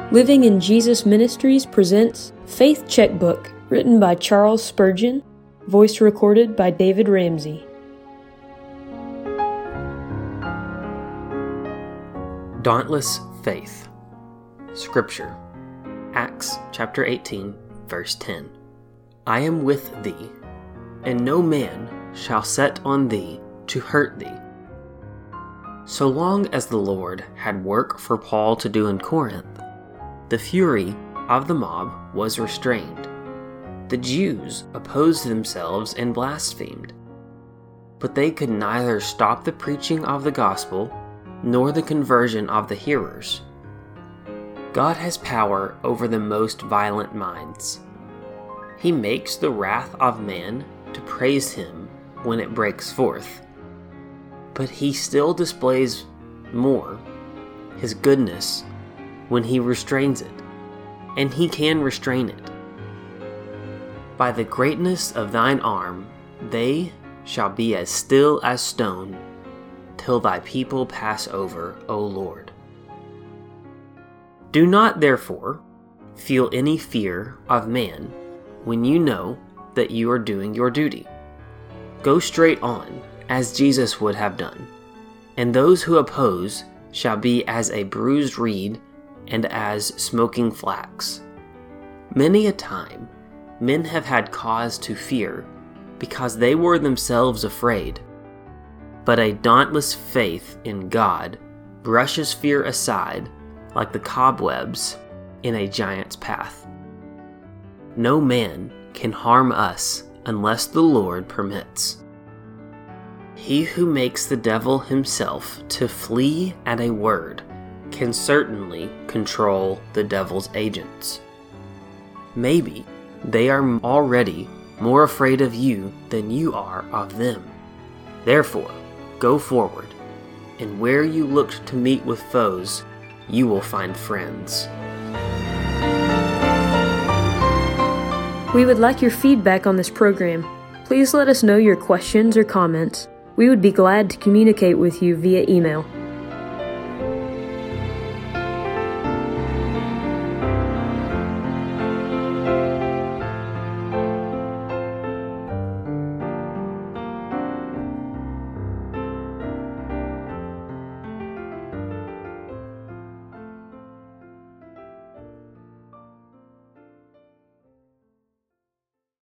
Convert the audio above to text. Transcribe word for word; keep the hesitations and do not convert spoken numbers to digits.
Living in Jesus Ministries presents Faith Checkbook, written by Charles Spurgeon, voice recorded by David Ramsey. Dauntless Faith. Scripture. Acts chapter eighteen, verse ten. I am with thee, and no man shall set on thee to hurt thee. So long as the Lord had work for Paul to do in Corinth, the fury of the mob was restrained. The Jews opposed themselves and blasphemed, but they could neither stop the preaching of the gospel nor the conversion of the hearers. God has power over the most violent minds. He makes the wrath of man to praise him when it breaks forth, but he still displays more, his goodness, when he restrains it, and he can restrain it. By the greatness of thine arm they shall be as still as stone, till thy people pass over, O Lord. Do not, therefore, feel any fear of man when you know that you are doing your duty. Go straight on, as Jesus would have done, and those who oppose shall be as a bruised reed and as smoking flax. Many a time men have had cause to fear because they were themselves afraid, but a dauntless faith in God brushes fear aside like the cobwebs in a giant's path. No man can harm us unless the Lord permits. He who makes the devil himself to flee at a word can certainly control the devil's agents. Maybe they are already more afraid of you than you are of them. Therefore, go forward, and where you looked to meet with foes, you will find friends. We would like your feedback on this program. Please let us know your questions or comments. We would be glad to communicate with you via email.